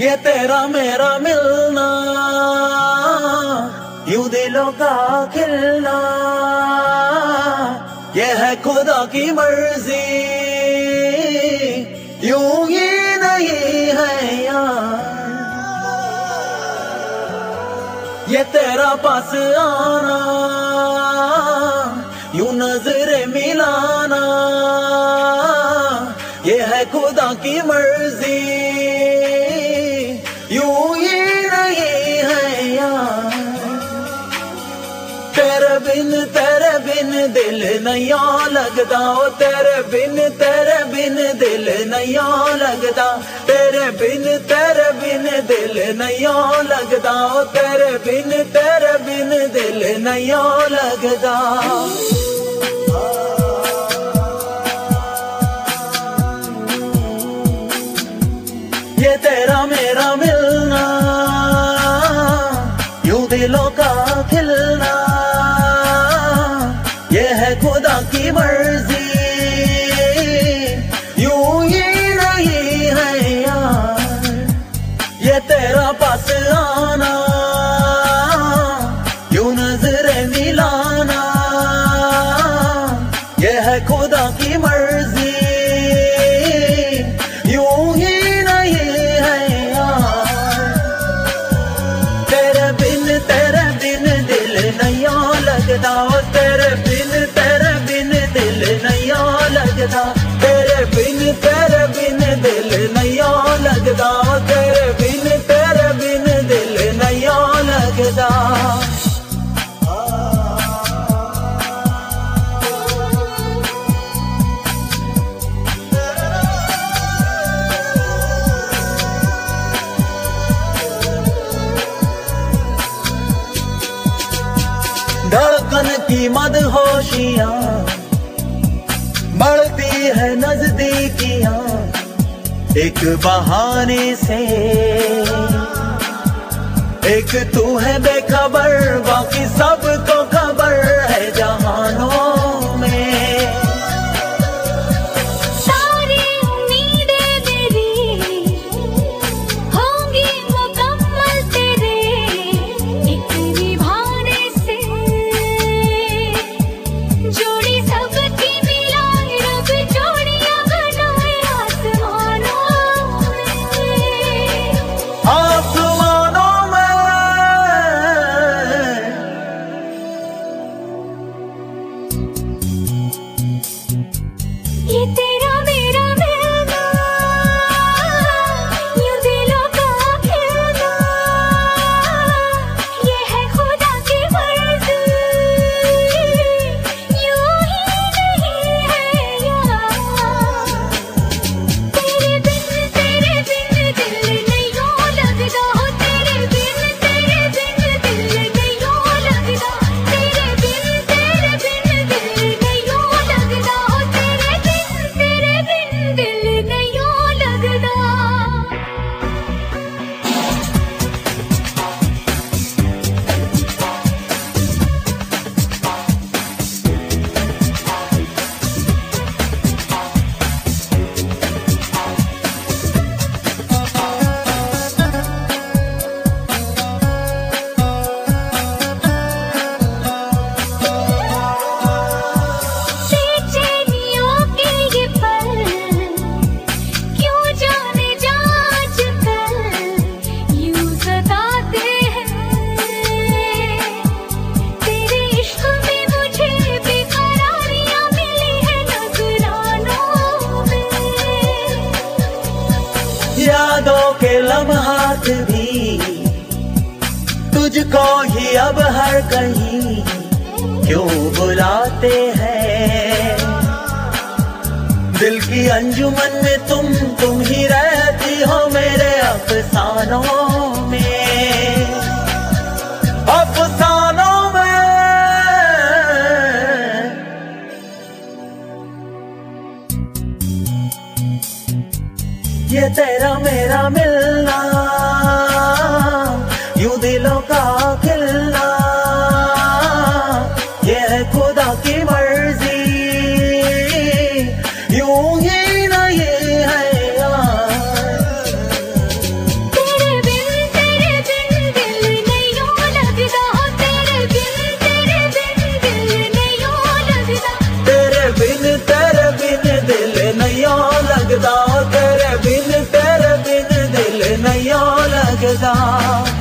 ये तेरा मेरा मिलना, यूं दिलों का खिलना, ये है खुदा की मर्जी, यूं ही नहीं है यार। ये तेरा पास आना, यूं नजरें मिलाना, ये है खुदा की मर्जी, यूं ही नहीं है यार। तेरे बिन दिल नहीं लगता, ओ तेरे बिन दिल नहीं लगता, तेरे बिन दिल नहीं लगता, ओ तेरे बिन दिल नहीं लगता। ये तेरा मेरा मिलना, यूं दिलों का खिलना, ये है खुदा की मर्जी, यूं ही नहीं है यार। ये तेरा पास आना, यूं नजरें मिलाना, ये है खुदा की मर्जी, यूं ही लगता, ओ तेरे बिन दिल नहीं लगता, तेरे बिन दिल नहीं लगता, ओ तेरे बिन दिल नहीं लगता। धड़कन की मदहोशियां बढ़ती है नजदीकियां, एक बहाने से, एक तू है बेखबर, बाकी सबको खबर है जहानों में। ये तेरा मेरा मिलना, यूं दिलों का खिलना, ये है खुदा की मर्जी, यूं ही नहीं है यार। तेरे बिन दिल नहीं लगता, हो तेरे बिन दिल नहीं लगता, तेरे बिन दिल नहीं लगता, हो तेरे दिल नहीं लगता। बेचैनियों के ये पल क्यों जाने जा आजकल यूं सताते हैं, तेरे इश्क में मुझे बेकरारियां मिली है नजरानों में। यादों के लम्हात भी तुझको ही अब हर कहीं क्यों बुलाते हैं, दिल की अंजुमन में तुम ही रहती हो मेरे अफसानों में, अफसानों में। ये तेरा मेरा मिलना, यूं दिलों का खिलना, ये है खुदा की मर्जी, यूं ही नहीं है यार। नहीं लगदा।